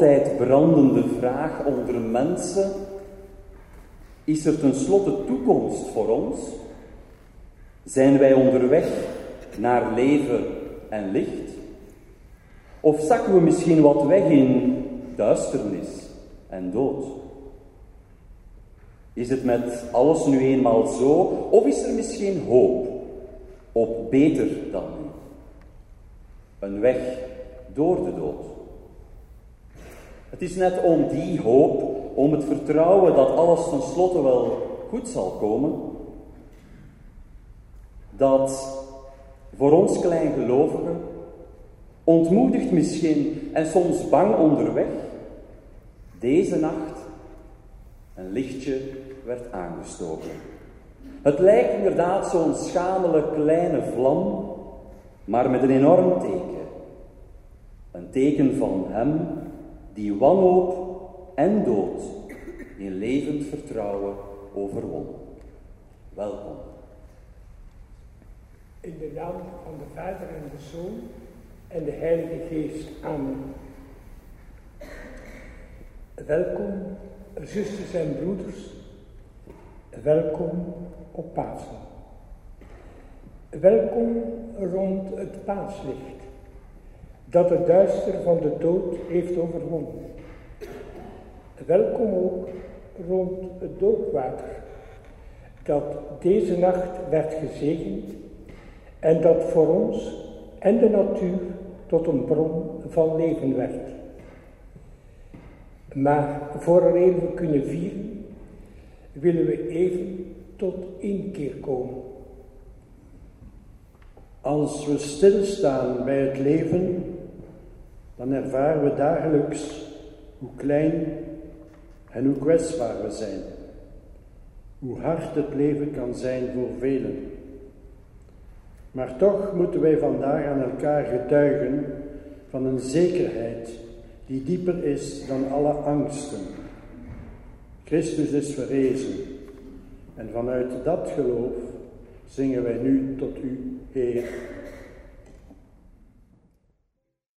altijd brandende vraag onder mensen: is er tenslotte toekomst voor ons? Zijn wij onderweg naar leven en licht? Of zakken we misschien wat weg in duisternis en dood? Is het met alles nu eenmaal zo? Of is er misschien hoop op beter dan nu? Een weg door de dood. Het is net om die hoop, om het vertrouwen dat alles tenslotte wel goed zal komen, dat voor ons kleingelovigen, ontmoedigd misschien en soms bang onderweg, deze nacht een lichtje werd aangestoken. Het lijkt inderdaad zo'n schamele kleine vlam, maar met een enorm teken. Een teken van hem die wanhoop en dood in levend vertrouwen overwon. Welkom. In de naam van de Vader en de Zoon en de Heilige Geest. Amen. Welkom, zusters en broeders. Welkom op Pasen. Welkom rond het paaslicht, dat het duister van de dood heeft overwonnen. Welkom ook rond het doopwater, dat deze nacht werd gezegend en dat voor ons en de natuur tot een bron van leven werd. Maar vooraleer we kunnen vieren, willen we even tot inkeer komen. Als we stilstaan bij het leven, dan ervaren we dagelijks hoe klein en hoe kwetsbaar we zijn. Hoe hard het leven kan zijn voor velen. Maar toch moeten wij vandaag aan elkaar getuigen van een zekerheid die dieper is dan alle angsten. Christus is verrezen en vanuit dat geloof zingen wij nu tot u, Heer,